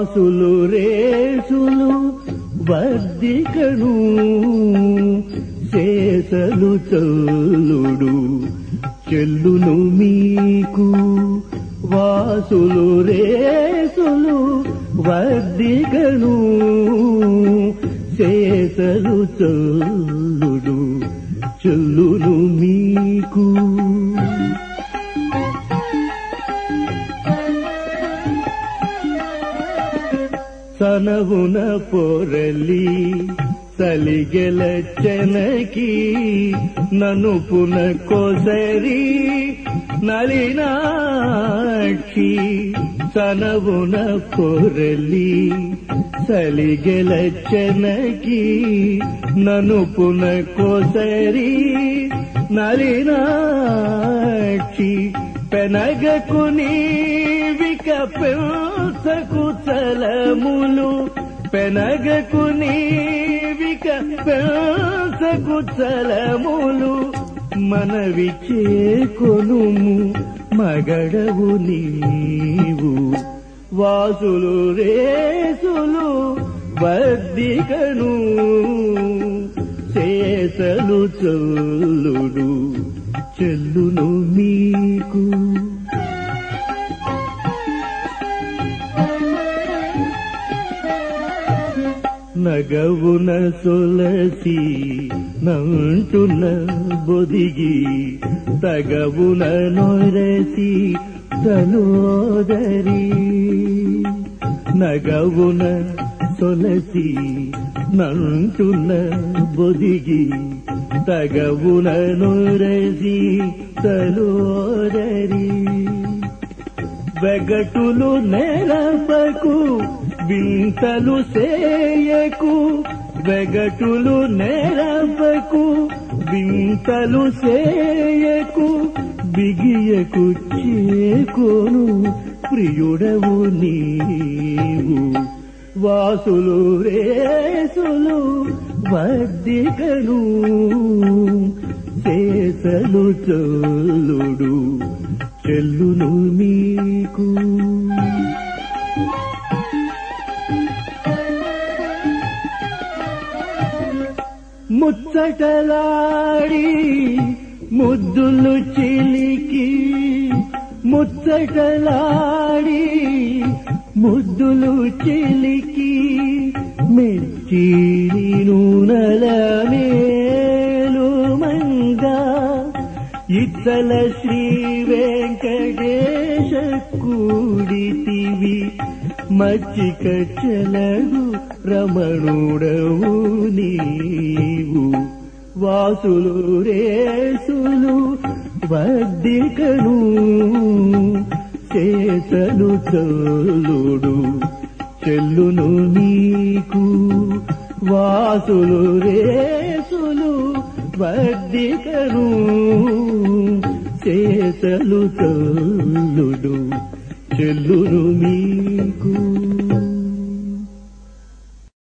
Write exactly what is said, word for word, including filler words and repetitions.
వాసులు రేసులు వర్ధికను శేషలు చల్లుడు చెల్లును మీకు. వాసులు రేసులు వర్ధికను శేషలు చల్లుడు చెల్లును మీకు. సనవున పొరలి సలిగెల చెనకి ననుపున కొసరి నలినాక్షి. సనవున పొరలి సలిగెల చెనకి ననుపున కొసరి నలినాక్షి. పెనగకు నీవిక పెంచకు చలములు పెనగకు నీవిక పెంచకు చలములు మనవి చేకొనుము మగడవు నీవు. వాసులు రేసులు వర్ధికను శేషలు చల్లుడు చెల్లును మీకు. నగవున సొలసి నంటున బొదిగి తగవున నొరసి తలోదరి. నగవున సొలసి నంటున బొదిగి తగవున నొరసి తలోదరి. వెగటులు నెరపకు వింతలు సేయకు. వెగటులు నెరపకు వింతలు సేయకు. బిగియకు చేకోను ప్రియుడవు నీవు. వాసులు రేసులు వర్ధికను శేషలు చల్లుడు చెల్లును మీకు. ముచ్చటలాడి ముద్దులు చిలికి ముచ్చటలాడి ముద్దులు చిలికి మెచ్చి నూనెల మేలు మంగా. ఇచ్చల శ్రీ వెంకటేశ కూడితివి మచ్చిక చెలగు రమణుడవు నీవు. వాసులు రేసులు వర్ధికను శేషలు చల్లుడు చెల్లును నీకు. వాసులు రేసులు వర్ధికను శేషలు చల్లుడు చెల్లును మీకు.